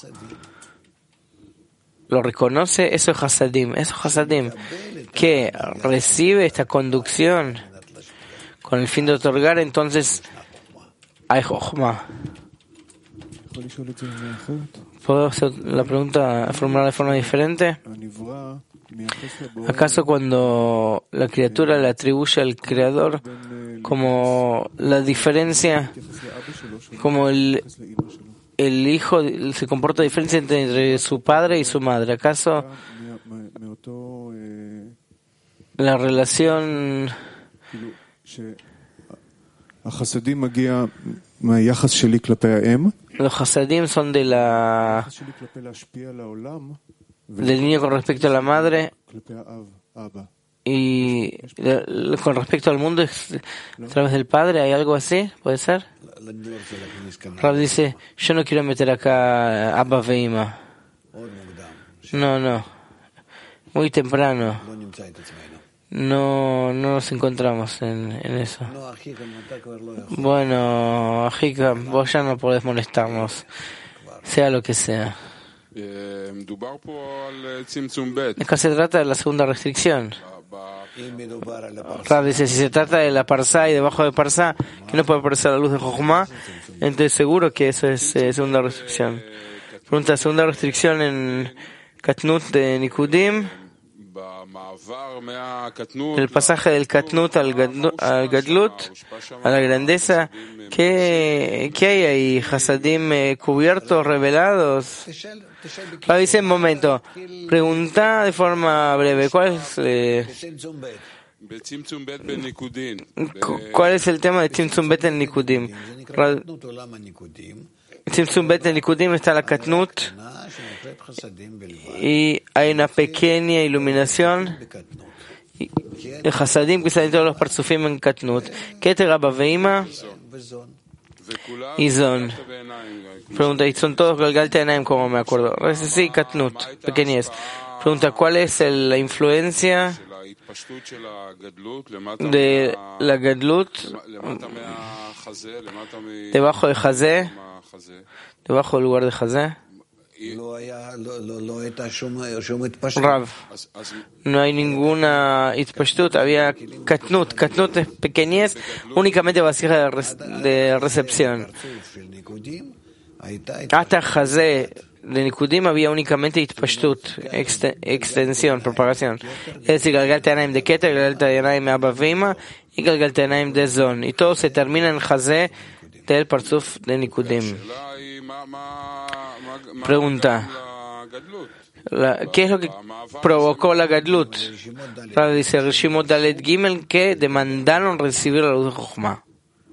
lo reconoce. Eso es Hasadim, eso es Hasadim, que recibe esta conducción con el fin de otorgar. Entonces hay Jochma. ¿Puedo hacer la pregunta, formular de forma diferente? ¿Acaso cuando la criatura le atribuye al creador como la diferencia, como el, el hijo se comporta diferencia entre su padre y su madre? ¿Acaso la relación los Hasadim son de la del niño con respecto a la madre, y con respecto al mundo es a través del padre? ¿Hay algo así? ¿Puede ser? Rab dice, yo no quiero meter acá Abba Veima. No, no. Muy temprano. No, no nos encontramos en, en eso. Bueno, Ajika, vos ya no podés molestarnos, sea lo que sea. Acá se trata de la segunda restricción. Rav dice, si se trata de la Parsá y debajo de Parsá, que no puede aparecer la luz de Jochma, entonces seguro que eso es eh, segunda restricción. Pregunta, segunda restricción en Katnut de Nikudim. El pasaje del Katnut al, gadlu, al Gadlut, a la grandeza, ¿qué, qué hay ahí? ¿Hasadim eh, cubiertos, revelados? Rav dice, un momento, pregunta de forma breve, ¿cuál es, eh, ¿cuál es el tema de Tzimtzum Bet en Nikudim? Tzimtzum Bet en Nikudim está la Katnut y hay una pequeña iluminación de Hasadim que salen todos los parzufim en Katnut. Keter Abba Veima y Zon. Pregunta, ¿y son todos Galgalta Enaim, como me acuerdo? Sí, Katnut, pequeñez. Pregunta, ¿cuál es el, la influencia de la Gadlut debajo de Hazé, debajo del lugar de Hazé? Rav, no hay ninguna itpashtut, había Katnut. Katnut es pequeñez, únicamente vasija de, re, de recepción. Hasta Hazé de Nikudim había únicamente itpashtut, extensión, propagación. Es decir, Galgal Teanaim de Keter, Galgal Teanaim de Abba Veima y Galgal Teanaim de Zon. Y todo se termina en Hazé del Parzuf de Nikudim. Pregunta, la, ¿qué es lo que provocó la Gadlut? Dice Rishimot Dalet Gimel que demandaron recibir la luz de Jochma.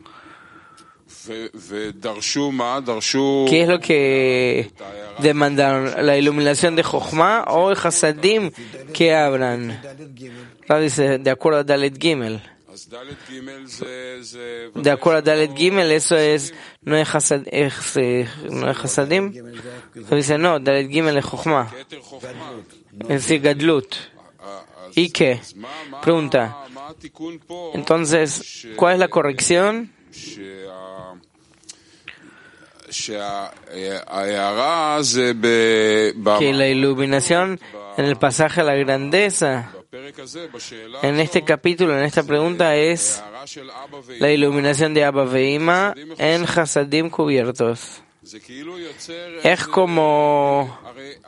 ¿Qué es lo que demandaron? ¿La iluminación de Jochma o el Hasadim que hablan? Dice, de acuerdo a Dalet Gimel. De acuerdo a Dalet Gimel, eso es, no es, hasad, es, eh, no es Hasadim. Dice, no, Dalet Gimel es Jochma. Es decir, Gadlut. ¿Y qué? Pregunta. Entonces, ¿cuál es la corrección? Que la iluminación en el pasaje a la grandeza, en este capítulo, en esta pregunta, es la iluminación de Abba Veima en Hasadim cubiertos. Es como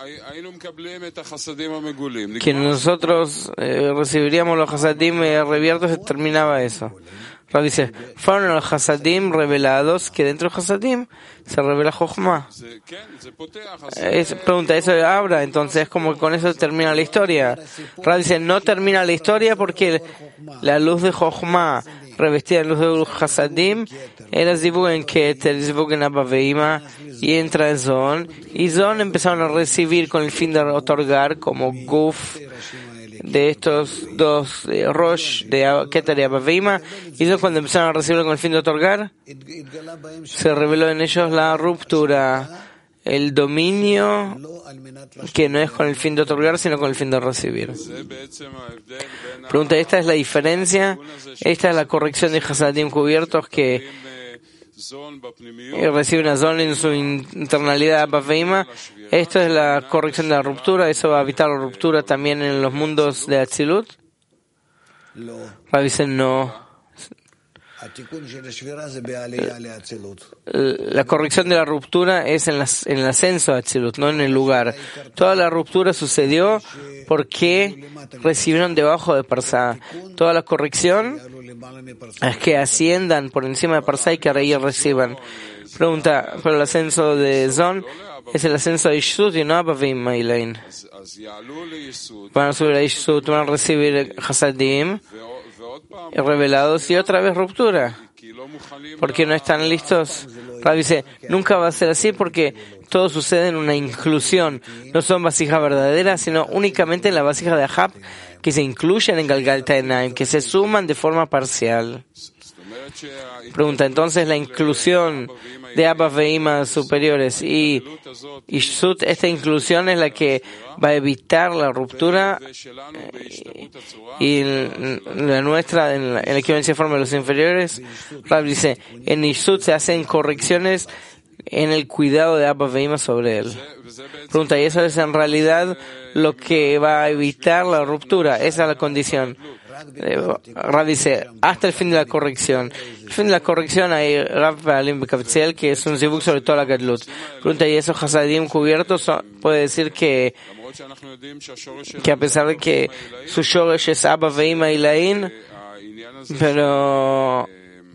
que nosotros eh, recibiríamos los Hasadim eh, reviertos y terminaba eso. Rav dice, fueron los Hasadim revelados, que dentro de Hasadim se revela Jochma. Es, pregunta, ¿eso abra? Entonces es como que con eso termina la historia. Rav dice, no termina la historia porque la luz de Jochma revestida en luz de Hasadim era Zivug en Keter, Zivug en Abba Veima y entra en Zon. Y Zon empezaron a recibir con el fin de otorgar como Guf de estos dos eh, Rosh de Keter y Abba Veima, y eso cuando empezaron a recibirlo con el fin de otorgar, se reveló en ellos la ruptura, el dominio que no es con el fin de otorgar sino con el fin de recibir. Pregunta, ¿esta es la diferencia? ¿Esta es la corrección de Hasadim cubiertos que reciben a Zon en su internalidad Abba Veima? Esto es la corrección de la ruptura. ¿Eso va a evitar la ruptura también en los mundos de Atzilut? Rav dice no. La corrección de la ruptura es en, las, en el ascenso a Atzilut, no en el lugar. Toda la ruptura sucedió porque recibieron debajo de Parsá. Toda la corrección es que asciendan por encima de Parsá y que ahí reciban. Pregunta, pero el ascenso de Zon es el ascenso de Ishsut y no Abba Veima y Lain. Van a subir a Ishsut, van a recibir Hasadim revelados y otra vez ruptura. Porque no están listos. Rav dice, nunca va a ser así porque todo sucede en una inclusión. No son vasijas verdaderas, sino únicamente en la vasija de Ahab, que se incluyen en Galgal Teanaim, que se suman de forma parcial. Pregunta, entonces la inclusión de Abba Veima superiores y Ishsut, esta inclusión es la que va a evitar la ruptura, y la nuestra en la, en la equivalencia de forma de los inferiores. Rav dice, en Ishsut se hacen correcciones en el cuidado de Abba Veima sobre él. Pregunta, ¿y eso es en realidad lo que va a evitar la ruptura? Esa es la condición. Rav dice, hasta el fin de la corrección. El fin de la corrección hay Rav Alim Bekavtziel, que es un zibuk sobre toda la Gadlut. Pregunta, ¿y esos Hasadim cubiertos puede decir que que a pesar de que su shoresh es Abba Veima y Lain, pero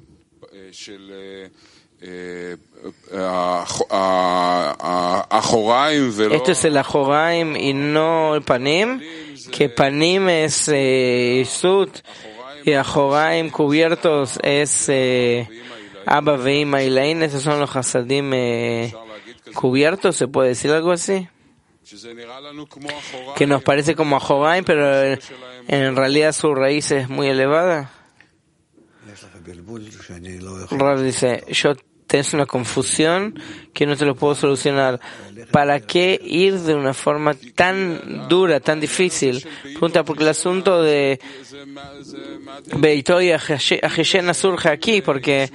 esto es el Ajoraim y no el Panim, que Panim es eh, Sud y Ajoraim cubiertos es eh, Abba Veima y Lain. Esos son los Hasadim eh, cubiertos, ¿se puede decir algo así? Que nos parece como Ajoraim, pero en realidad su raíz es muy elevada. Rav dice, yo tenés una confusión que no te lo puedo solucionar. ¿Para qué ir de una forma tan dura, tan difícil? Pregunta, porque el asunto de Beito y Ajeshena surge aquí, porque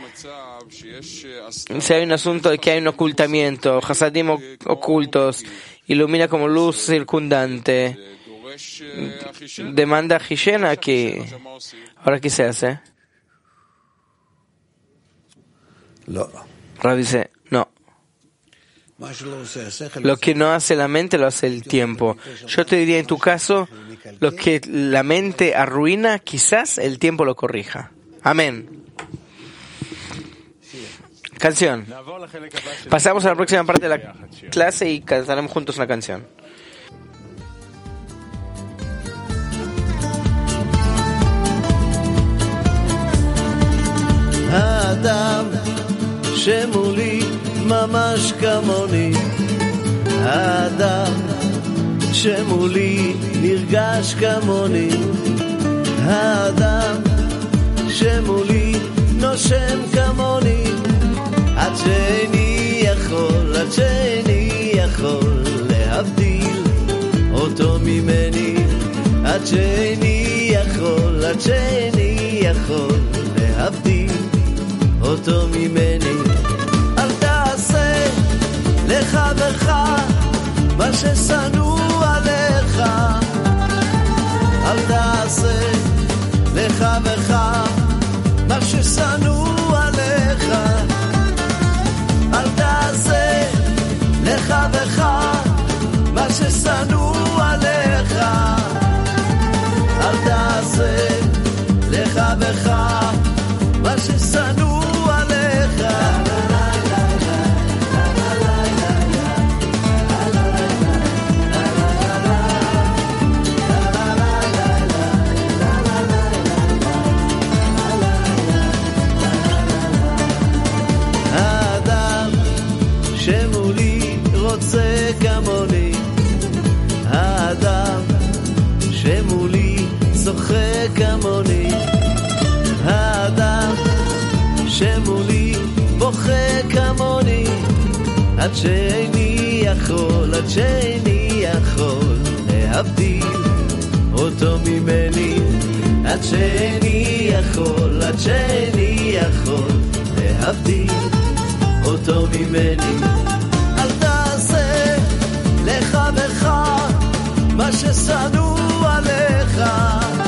si hay un asunto de que hay un ocultamiento, Hasadim ocultos, ilumina como luz circundante, demanda Ajeshena aquí. ¿Ahora qué se hace? Rav dice, no. Lo que no hace la mente lo hace el tiempo. Yo te diría en tu caso, lo que la mente arruina, quizás el tiempo lo corrija. Amén. Canción. Pasamos a la próxima parte de la clase y cantaremos juntos una canción. האדם שמולי ממש כמוני, האדם שמולי נרגש כמוני, האדם שמולי נושם כמוני, עד שאיני יכול, עד שאיני יכול להבדיל אותו ממני, עד שאיני יכול, עד שאיני יכול להבדיל אותו ממני. אל תעשה לחברך מה ששנוא עליך, אל תעשה לחברך מה ששנוא עליך, אל תעשה לחברך מה ששנוא עליך, אל תעשה לחברך מה ששנוא עליך. האדם שמולי רוצה כמוני, האדם שמולי צוחק כמוני, האדם שמולי בוכה כמוני, עד שאיני יכול, עד שאיני יכול להבדיל אותו ממני, עד שאיני יכול, עד שאיני יכול להבדיל אותו ממני. אל תעשה לחברך מה ששנוא עליך,